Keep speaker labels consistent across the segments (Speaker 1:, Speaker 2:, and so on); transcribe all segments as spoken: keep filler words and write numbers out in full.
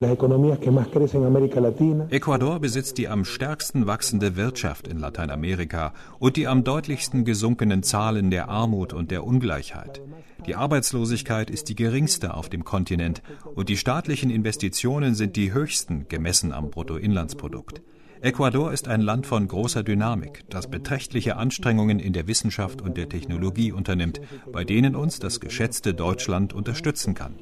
Speaker 1: Ecuador besitzt die am stärksten wachsende Wirtschaft in Lateinamerika und die am deutlichsten gesunkenen Zahlen der Armut und der Ungleichheit. Die Arbeitslosigkeit ist die geringste auf dem Kontinent und die staatlichen Investitionen sind die höchsten, gemessen am Bruttoinlandsprodukt. Ecuador ist ein Land von großer Dynamik, das beträchtliche Anstrengungen in der Wissenschaft und der Technologie unternimmt, bei denen uns das geschätzte Deutschland unterstützen kann.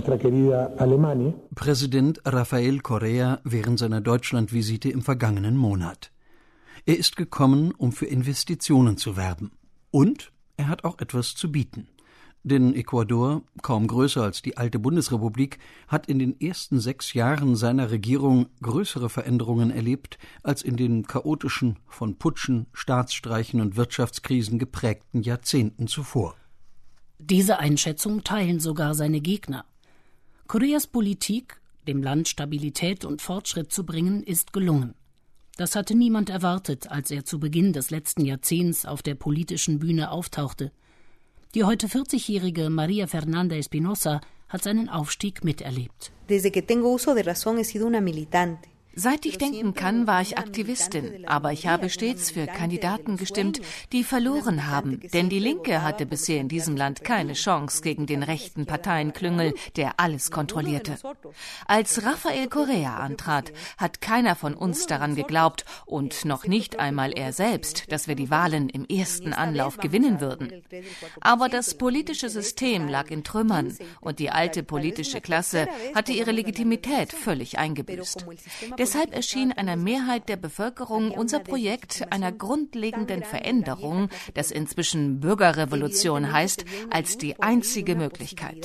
Speaker 2: Präsident Rafael Correa während seiner Deutschlandvisite im vergangenen Monat. Er ist gekommen, um für Investitionen zu werben. Und er hat auch etwas zu bieten. Denn Ecuador, kaum größer als die alte Bundesrepublik, hat in den ersten sechs Jahren seiner Regierung größere Veränderungen erlebt als in den chaotischen, von Putschen, Staatsstreichen und Wirtschaftskrisen geprägten Jahrzehnten zuvor.
Speaker 3: Diese Einschätzung teilen sogar seine Gegner. Correas Politik, dem Land Stabilität und Fortschritt zu bringen, ist gelungen. Das hatte niemand erwartet, als er zu Beginn des letzten Jahrzehnts auf der politischen Bühne auftauchte. Die heute vierzigjährige María Fernanda Espinosa hat seinen Aufstieg miterlebt.
Speaker 4: Desde que tengo uso de razón he sido una militante.
Speaker 5: Seit ich denken kann, war ich Aktivistin, aber ich habe stets für Kandidaten gestimmt, die verloren haben, denn die Linke hatte bisher in diesem Land keine Chance gegen den rechten Parteienklüngel, der alles kontrollierte. Als Rafael Correa antrat, hat keiner von uns daran geglaubt und noch nicht einmal er selbst, dass wir die Wahlen im ersten Anlauf gewinnen würden. Aber das politische System lag in Trümmern und die alte politische Klasse hatte ihre Legitimität völlig eingebüßt. Deshalb erschien einer Mehrheit der Bevölkerung unser Projekt einer grundlegenden Veränderung, das inzwischen Bürgerrevolution heißt, als die einzige Möglichkeit.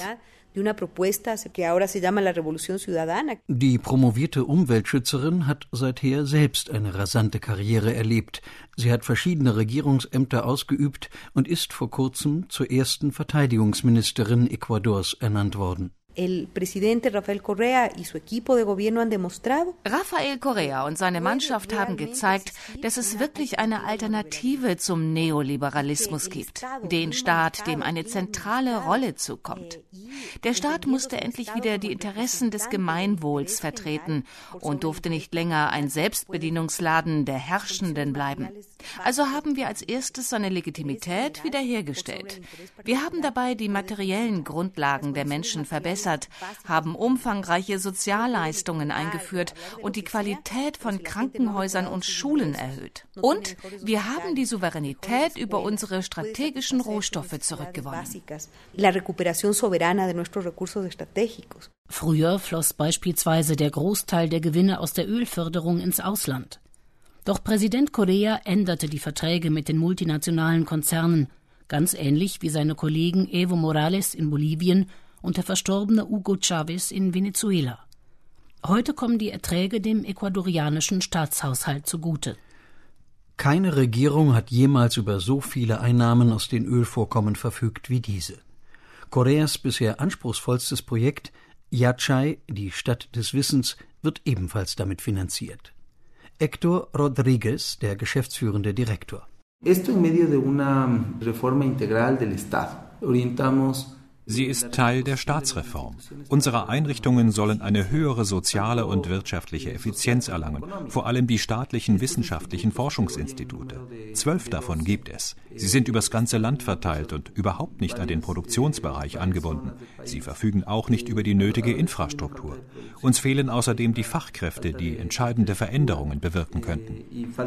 Speaker 2: Die promovierte Umweltschützerin hat seither selbst eine rasante Karriere erlebt. Sie hat verschiedene Regierungsämter ausgeübt und ist vor kurzem zur ersten Verteidigungsministerin Ecuadors ernannt worden.
Speaker 4: El presidente Rafael Correa y su equipo de gobierno han demostrado.
Speaker 5: Rafael Correa und seine Mannschaft haben gezeigt, dass es wirklich eine Alternative zum Neoliberalismus gibt. Den Staat, dem eine zentrale Rolle zukommt. Der Staat musste endlich wieder die Interessen des Gemeinwohls vertreten und durfte nicht länger ein Selbstbedienungsladen der Herrschenden bleiben. Also haben wir als erstes seine Legitimität wiederhergestellt. Wir haben dabei die materiellen Grundlagen der Menschen verbessert, haben umfangreiche Sozialleistungen eingeführt und die Qualität von Krankenhäusern und Schulen erhöht. Und wir haben die Souveränität über unsere strategischen Rohstoffe zurückgewonnen.
Speaker 3: Früher floss beispielsweise der Großteil der Gewinne aus der Ölförderung ins Ausland. Doch Präsident Correa änderte die Verträge mit den multinationalen Konzernen, ganz ähnlich wie seine Kollegen Evo Morales in Bolivien und der verstorbene Hugo Chavez in Venezuela. Heute kommen die Erträge dem ecuadorianischen Staatshaushalt zugute.
Speaker 2: Keine Regierung hat jemals über so viele Einnahmen aus den Ölvorkommen verfügt wie diese. Correas bisher anspruchsvollstes Projekt, Yachay, die Stadt des Wissens, wird ebenfalls damit finanziert. Héctor Rodríguez, der geschäftsführende Direktor.
Speaker 6: Esto en medio de una reforma integral del Estado. Orientamos.
Speaker 1: Sie ist Teil der Staatsreform. Unsere Einrichtungen sollen eine höhere soziale und wirtschaftliche Effizienz erlangen, vor allem die staatlichen wissenschaftlichen Forschungsinstitute. Zwölf davon gibt es. Sie sind übers ganze Land verteilt und überhaupt nicht an den Produktionsbereich angebunden. Sie verfügen auch nicht über die nötige Infrastruktur. Uns fehlen außerdem die Fachkräfte, die entscheidende Veränderungen bewirken könnten.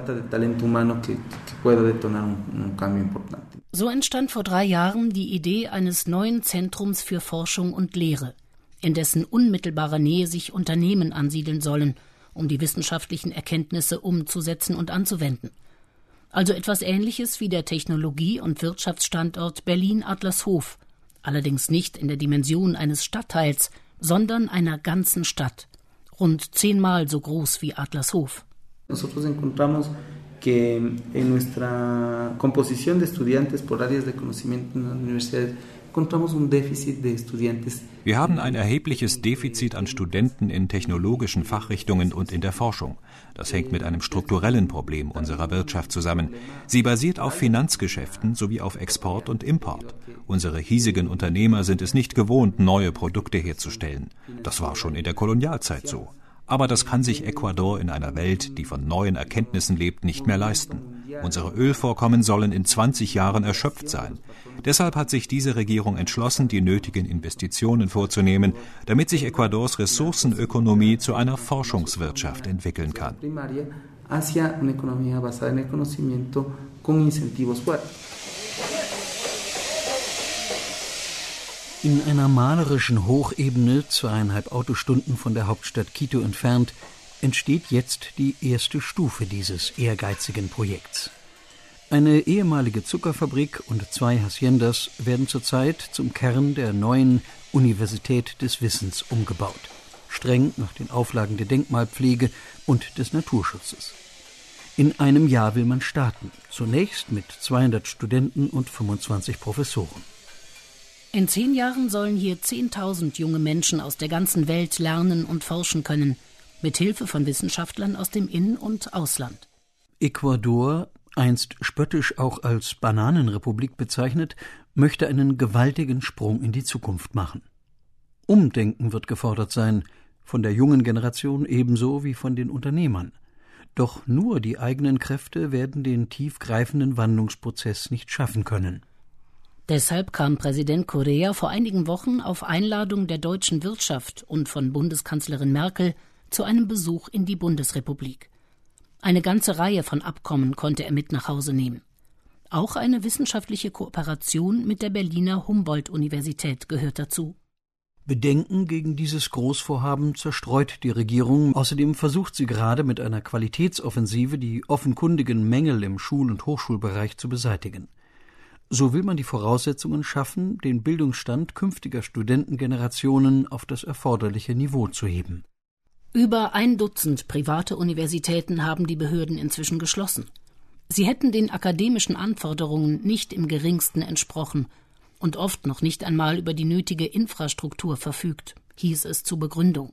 Speaker 3: So entstand vor drei Jahren die Idee eines neuen Zentrums für Forschung und Lehre, in dessen unmittelbarer Nähe sich Unternehmen ansiedeln sollen, um die wissenschaftlichen Erkenntnisse umzusetzen und anzuwenden. Also etwas Ähnliches wie der Technologie- und Wirtschaftsstandort Berlin-Adlershof, allerdings nicht in der Dimension eines Stadtteils, sondern einer ganzen Stadt, rund zehnmal so groß wie Adlershof.
Speaker 6: Nosotros encontramos que en nuestra composición de estudiantes por áreas de conocimiento en las universidades
Speaker 1: Wir haben ein erhebliches Defizit an Studenten in technologischen Fachrichtungen und in der Forschung. Das hängt mit einem strukturellen Problem unserer Wirtschaft zusammen. Sie basiert auf Finanzgeschäften sowie auf Export und Import. Unsere hiesigen Unternehmer sind es nicht gewohnt, neue Produkte herzustellen. Das war schon in der Kolonialzeit so. Aber das kann sich Ecuador in einer Welt, die von neuen Erkenntnissen lebt, nicht mehr leisten. Unsere Ölvorkommen sollen in zwanzig Jahren erschöpft sein. Deshalb hat sich diese Regierung entschlossen, die nötigen Investitionen vorzunehmen, damit sich Ecuadors Ressourcenökonomie zu einer Forschungswirtschaft entwickeln kann.
Speaker 2: In einer malerischen Hochebene, zweieinhalb Autostunden von der Hauptstadt Quito entfernt, entsteht jetzt die erste Stufe dieses ehrgeizigen Projekts. Eine ehemalige Zuckerfabrik und zwei Haciendas werden zurzeit zum Kern der neuen Universität des Wissens umgebaut, streng nach den Auflagen der Denkmalpflege und des Naturschutzes. In einem Jahr will man starten, zunächst mit zweihundert Studenten und fünfundzwanzig Professoren.
Speaker 3: In zehn Jahren sollen hier zehntausend junge Menschen aus der ganzen Welt lernen und forschen können, mit Hilfe von Wissenschaftlern aus dem In- und Ausland.
Speaker 2: Ecuador, einst spöttisch auch als Bananenrepublik bezeichnet, möchte einen gewaltigen Sprung in die Zukunft machen. Umdenken wird gefordert sein, von der jungen Generation ebenso wie von den Unternehmern. Doch nur die eigenen Kräfte werden den tiefgreifenden Wandlungsprozess nicht schaffen können.
Speaker 3: Deshalb kam Präsident Correa vor einigen Wochen auf Einladung der deutschen Wirtschaft und von Bundeskanzlerin Merkel zu einem Besuch in die Bundesrepublik. Eine ganze Reihe von Abkommen konnte er mit nach Hause nehmen. Auch eine wissenschaftliche Kooperation mit der Berliner Humboldt-Universität gehört dazu.
Speaker 2: Bedenken gegen dieses Großvorhaben zerstreut die Regierung. Außerdem versucht sie gerade mit einer Qualitätsoffensive, die offenkundigen Mängel im Schul- und Hochschulbereich zu beseitigen. So will man die Voraussetzungen schaffen, den Bildungsstand künftiger Studentengenerationen auf das erforderliche Niveau zu heben.
Speaker 3: Über ein Dutzend private Universitäten haben die Behörden inzwischen geschlossen. Sie hätten den akademischen Anforderungen nicht im geringsten entsprochen und oft noch nicht einmal über die nötige Infrastruktur verfügt, hieß es zur Begründung.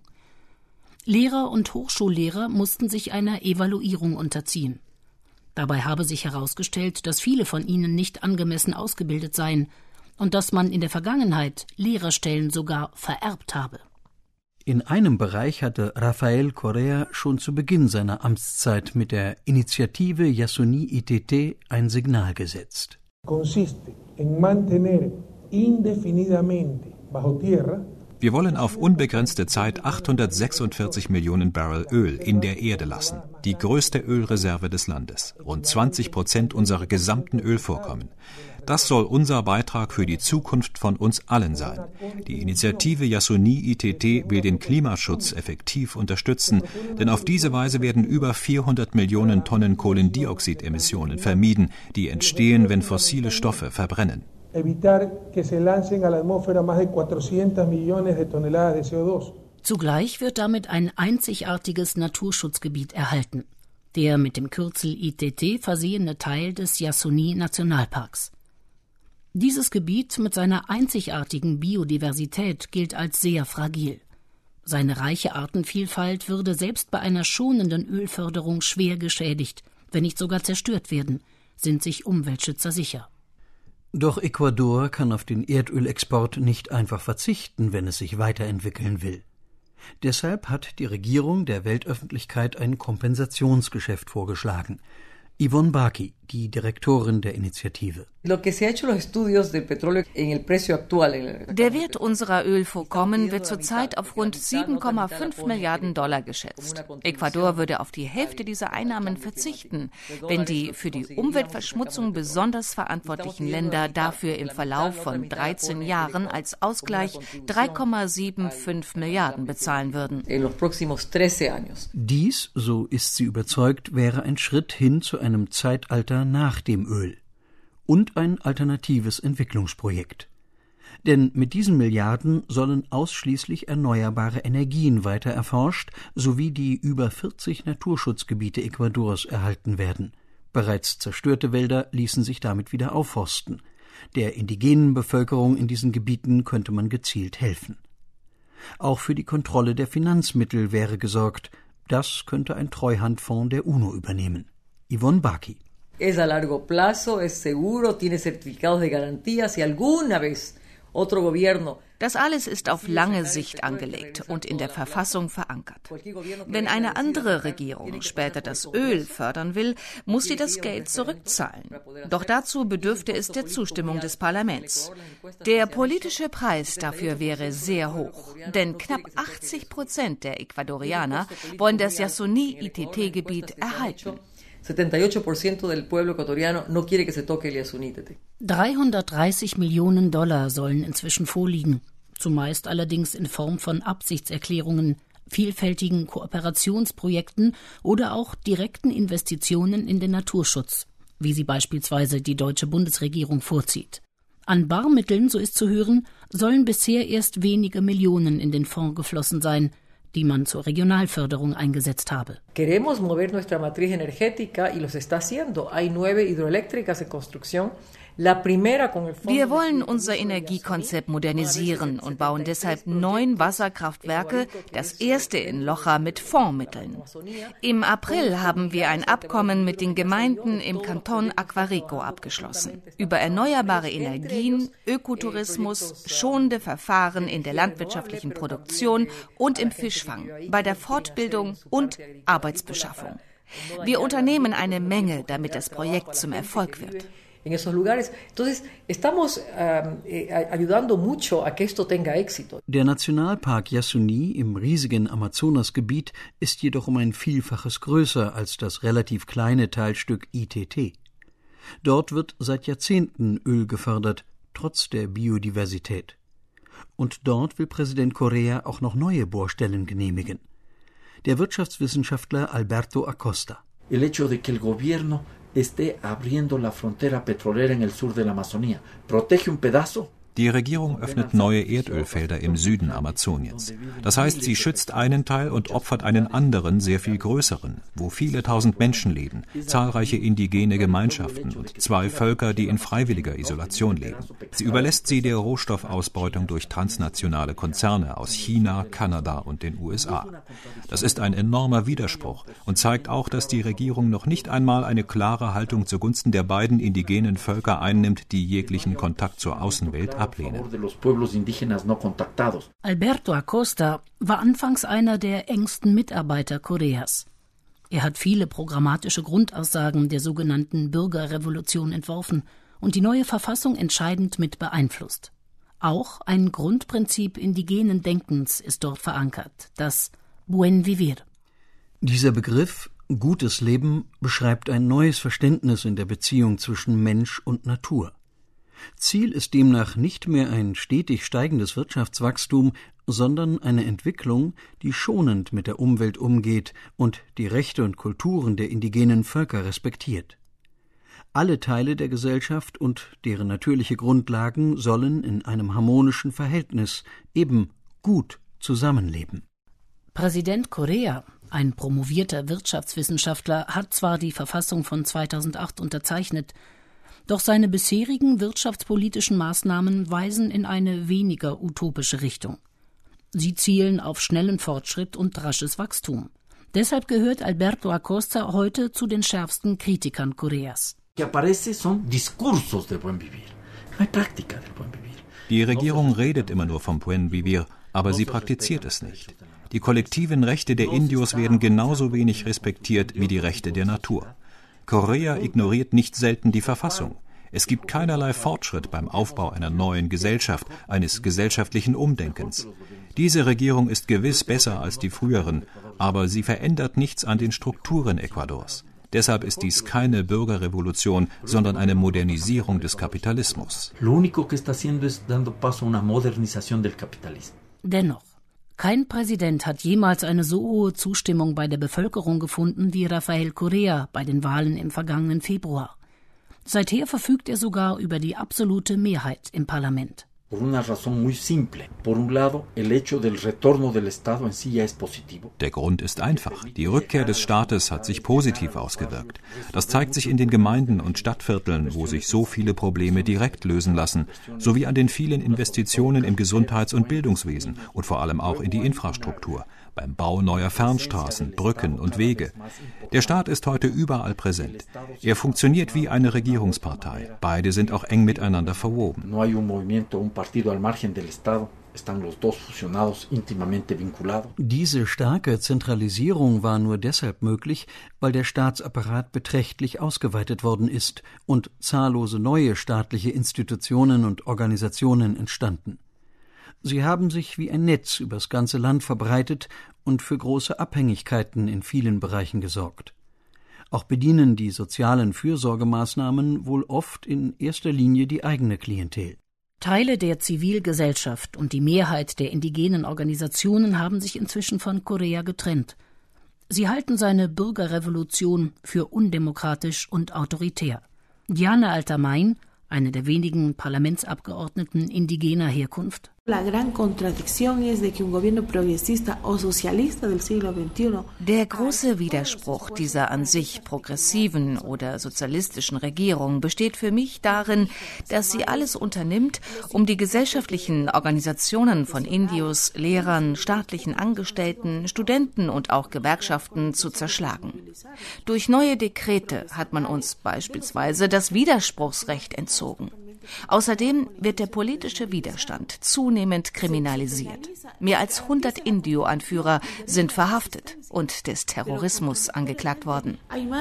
Speaker 3: Lehrer und Hochschullehrer mussten sich einer Evaluierung unterziehen. Dabei habe sich herausgestellt, dass viele von ihnen nicht angemessen ausgebildet seien und dass man in der Vergangenheit Lehrerstellen sogar vererbt habe.
Speaker 2: In einem Bereich hatte Rafael Correa schon zu Beginn seiner Amtszeit mit der Initiative Yasuní I T T ein Signal gesetzt.
Speaker 7: Consiste en mantener indefinidamente bajo tierra.
Speaker 1: Wir wollen auf unbegrenzte Zeit achthundertsechsundvierzig Millionen Barrel Öl in der Erde lassen, die größte Ölreserve des Landes, rund zwanzig Prozent unserer gesamten Ölvorkommen. Das soll unser Beitrag für die Zukunft von uns allen sein. Die Initiative Yasuní I T T will den Klimaschutz effektiv unterstützen, denn auf diese Weise werden über vierhundert Millionen Tonnen Kohlendioxidemissionen vermieden, die entstehen, wenn fossile Stoffe verbrennen.
Speaker 7: Evitar que se lancen a la atmósfera más de cuatrocientos millones de toneladas de C O dos.
Speaker 3: Zugleich wird damit ein einzigartiges Naturschutzgebiet erhalten, der mit dem Kürzel I T T versehene Teil des Yasuní-Nationalparks. Dieses Gebiet mit seiner einzigartigen Biodiversität gilt als sehr fragil. Seine reiche Artenvielfalt würde selbst bei einer schonenden Ölförderung schwer geschädigt, wenn nicht sogar zerstört werden, sind sich Umweltschützer sicher.
Speaker 2: Doch Ecuador kann auf den Erdölexport nicht einfach verzichten, wenn es sich weiterentwickeln will. Deshalb hat die Regierung der Weltöffentlichkeit ein Kompensationsgeschäft vorgeschlagen. Yvonne Baki, die Direktorin der Initiative.
Speaker 5: Der Wert unserer Ölvorkommen wird zurzeit auf rund sieben Komma fünf Milliarden Dollar geschätzt. Ecuador würde auf die Hälfte dieser Einnahmen verzichten, wenn die für die Umweltverschmutzung besonders verantwortlichen Länder dafür im Verlauf von dreizehn Jahren als Ausgleich drei Komma fünfundsiebzig Milliarden bezahlen würden.
Speaker 2: Dies, so ist sie überzeugt, wäre ein Schritt hin zu einem Zeitalter nach dem Öl und ein alternatives Entwicklungsprojekt. Denn mit diesen Milliarden sollen ausschließlich erneuerbare Energien weiter erforscht, sowie die über vierzig Naturschutzgebiete Ecuadors erhalten werden. Bereits zerstörte Wälder ließen sich damit wieder aufforsten. Der indigenen Bevölkerung in diesen Gebieten könnte man gezielt helfen. Auch für die Kontrolle der Finanzmittel wäre gesorgt. Das könnte ein Treuhandfonds der UNO übernehmen. Yvonne Baki.
Speaker 8: Es a largo plazo, es seguro, tiene certificados de garantía, si alguna vez otro gobierno.
Speaker 5: Das alles ist auf lange Sicht angelegt und in der Verfassung verankert. Wenn eine andere Regierung später das Öl fördern will, muss sie das Geld zurückzahlen. Doch dazu bedürfte es der Zustimmung des Parlaments. Der politische Preis dafür wäre sehr hoch, denn knapp achtzig Prozent der Ecuadorianer wollen das Yasuní-I T T-Gebiet erhalten.
Speaker 8: setenta y ocho por ciento del pueblo ecuatoriano no quiere que se toque el Yasuní.
Speaker 3: dreihundertdreißig Millionen Dollar sollen inzwischen vorliegen, zumeist allerdings in Form von Absichtserklärungen, vielfältigen Kooperationsprojekten oder auch direkten Investitionen in den Naturschutz, wie sie beispielsweise die deutsche Bundesregierung vorzieht. An Barmitteln, so ist zu hören, sollen bisher erst wenige Millionen in den Fonds geflossen sein, die man zur Regionalförderung eingesetzt habe.
Speaker 8: Queremos mover nuestra matriz energética y los está haciendo. Hay nueve hidroeléctricas en construcción.
Speaker 5: Wir wollen unser Energiekonzept modernisieren und bauen deshalb neun Wasserkraftwerke, das erste in Loja mit Fondsmitteln. Im April haben wir ein Abkommen mit den Gemeinden im Kanton Aguarico abgeschlossen. Über erneuerbare Energien, Ökotourismus, schonende Verfahren in der landwirtschaftlichen Produktion und im Fischfang, bei der Fortbildung und Arbeitsbeschaffung. Wir unternehmen eine Menge, damit das Projekt zum Erfolg wird.
Speaker 8: En esos lugares. Entonces, estamos eh, ayudando mucho a que esto tenga éxito.
Speaker 2: Der Nationalpark Yasuní im riesigen Amazonasgebiet ist jedoch um ein Vielfaches größer als das relativ kleine Teilstück I T T. Dort wird seit Jahrzehnten Öl gefördert, trotz der Biodiversität. Und dort will Präsident Correa auch noch neue Bohrstellen genehmigen. Der Wirtschaftswissenschaftler Alberto Acosta.
Speaker 9: El hecho de que el gobierno esté abriendo la frontera petrolera en el sur de la Amazonía. Protege un pedazo.
Speaker 1: Die Regierung öffnet neue Erdölfelder im Süden Amazoniens. Das heißt, sie schützt einen Teil und opfert einen anderen, sehr viel größeren, wo viele tausend Menschen leben, zahlreiche indigene Gemeinschaften und zwei Völker, die in freiwilliger Isolation leben. Sie überlässt sie der Rohstoffausbeutung durch transnationale Konzerne aus China, Kanada und den U S A. Das ist ein enormer Widerspruch und zeigt auch, dass die Regierung noch nicht einmal eine klare Haltung zugunsten der beiden indigenen Völker einnimmt, die jeglichen Kontakt zur Außenwelt ablehnen.
Speaker 3: Alberto Acosta war anfangs einer der engsten Mitarbeiter Correas. Er hat viele programmatische Grundaussagen der sogenannten Bürgerrevolution entworfen und die neue Verfassung entscheidend mit beeinflusst. Auch ein Grundprinzip indigenen Denkens ist dort verankert, das Buen Vivir.
Speaker 2: Dieser Begriff, gutes Leben, beschreibt ein neues Verständnis in der Beziehung zwischen Mensch und Natur. Ziel ist demnach nicht mehr ein stetig steigendes Wirtschaftswachstum, sondern eine Entwicklung, die schonend mit der Umwelt umgeht und die Rechte und Kulturen der indigenen Völker respektiert. Alle Teile der Gesellschaft und deren natürliche Grundlagen sollen in einem harmonischen Verhältnis eben gut zusammenleben.
Speaker 3: Präsident Correa, ein promovierter Wirtschaftswissenschaftler, hat zwar die Verfassung von zweitausendacht unterzeichnet, doch seine bisherigen wirtschaftspolitischen Maßnahmen weisen in eine weniger utopische Richtung. Sie zielen auf schnellen Fortschritt und rasches Wachstum. Deshalb gehört Alberto Acosta heute zu den schärfsten Kritikern Correas.
Speaker 1: Die Regierung redet immer nur vom Buen Vivir, aber sie praktiziert es nicht. Die kollektiven Rechte der Indios werden genauso wenig respektiert wie die Rechte der Natur. Correa ignoriert nicht selten die Verfassung. Es gibt keinerlei Fortschritt beim Aufbau einer neuen Gesellschaft, eines gesellschaftlichen Umdenkens. Diese Regierung ist gewiss besser als die früheren, aber sie verändert nichts an den Strukturen Ecuadors. Deshalb ist dies keine Bürgerrevolution, sondern eine Modernisierung des Kapitalismus.
Speaker 3: Dennoch, kein Präsident hat jemals eine so hohe Zustimmung bei der Bevölkerung gefunden wie Rafael Correa bei den Wahlen im vergangenen Februar. Seither verfügt er sogar über die absolute Mehrheit im Parlament.
Speaker 1: Der Grund ist einfach. Die Rückkehr des Staates hat sich positiv ausgewirkt. Das zeigt sich in den Gemeinden und Stadtvierteln, wo sich so viele Probleme direkt lösen lassen, sowie an den vielen Investitionen im Gesundheits- und Bildungswesen und vor allem auch in die Infrastruktur, beim Bau neuer Fernstraßen, Brücken und Wege. Der Staat ist heute überall präsent. Er funktioniert wie eine Regierungspartei. Beide sind auch eng miteinander verwoben.
Speaker 2: Diese starke Zentralisierung war nur deshalb möglich, weil der Staatsapparat beträchtlich ausgeweitet worden ist und zahllose neue staatliche Institutionen und Organisationen entstanden. Sie haben sich wie ein Netz übers ganze Land verbreitet und für große Abhängigkeiten in vielen Bereichen gesorgt. Auch bedienen die sozialen Fürsorgemaßnahmen wohl oft in erster Linie die eigene Klientel.
Speaker 3: Teile der Zivilgesellschaft und die Mehrheit der indigenen Organisationen haben sich inzwischen von Correa getrennt. Sie halten seine Bürgerrevolution für undemokratisch und autoritär. Diana Altamain, eine der wenigen Parlamentsabgeordneten indigener Herkunft:
Speaker 10: Der große Widerspruch dieser an sich progressiven oder sozialistischen Regierung besteht für mich darin, dass sie alles unternimmt, um die gesellschaftlichen Organisationen von Indios, Lehrern, staatlichen Angestellten, Studenten und auch Gewerkschaften zu zerschlagen. Durch neue Dekrete hat man uns beispielsweise das Widerspruchsrecht entzogen. Außerdem wird der politische Widerstand zunehmend kriminalisiert. Mehr als hundert Indio-Anführer sind verhaftet und des Terrorismus angeklagt worden.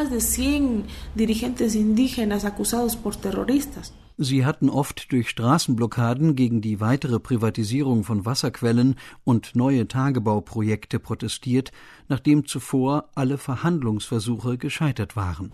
Speaker 2: Sie hatten oft durch Straßenblockaden gegen die weitere Privatisierung von Wasserquellen und neue Tagebauprojekte protestiert, nachdem zuvor alle Verhandlungsversuche gescheitert waren.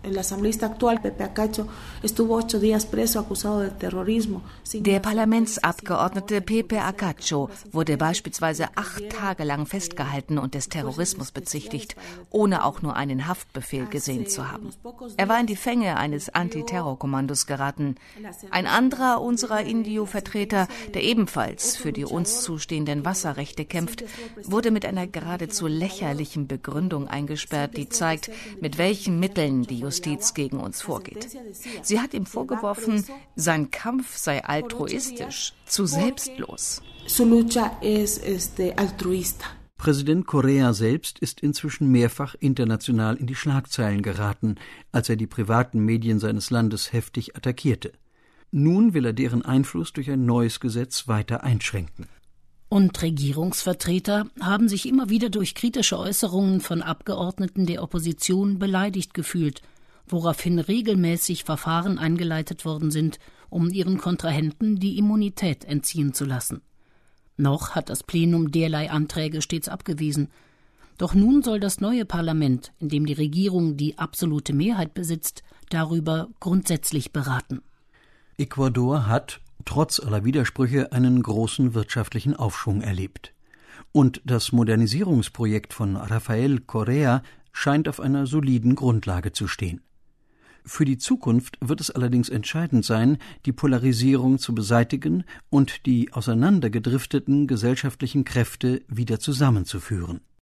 Speaker 5: Der Parlamentsabgeordnete Pepe Acacho wurde beispielsweise acht Tage lang festgehalten und des Terrorismus bezichtigt, ohne auch nur einen Haftbefehl gesehen zu haben. Er war in die Fänge eines Antiterrorkommandos geraten. Ein anderer unserer Indio-Vertreter, der ebenfalls für die uns zustehenden Wasserrechte kämpft, wurde mit einer geradezu lächerlichen Begründung eingesperrt, die zeigt, mit welchen Mitteln die Justiz gegen uns vorgeht. Sie hat ihm vorgeworfen, sein Kampf sei altruistisch, zu selbstlos.
Speaker 2: Präsident Correa selbst ist inzwischen mehrfach international in die Schlagzeilen geraten, als er die privaten Medien seines Landes heftig attackierte. Nun will er deren Einfluss durch ein neues Gesetz weiter einschränken.
Speaker 3: Und Regierungsvertreter haben sich immer wieder durch kritische Äußerungen von Abgeordneten der Opposition beleidigt gefühlt, woraufhin regelmäßig Verfahren eingeleitet worden sind, um ihren Kontrahenten die Immunität entziehen zu lassen. Noch hat das Plenum derlei Anträge stets abgewiesen. Doch nun soll das neue Parlament, in dem die Regierung die absolute Mehrheit besitzt, darüber grundsätzlich beraten.
Speaker 2: Ecuador hat, trotz aller Widersprüche, einen großen wirtschaftlichen Aufschwung erlebt. Und das Modernisierungsprojekt von Rafael Correa scheint auf einer soliden Grundlage zu stehen. Für die Zukunft wird es allerdings entscheidend sein, die Polarisierung zu beseitigen und die auseinandergedrifteten gesellschaftlichen Kräfte wieder zusammenzuführen.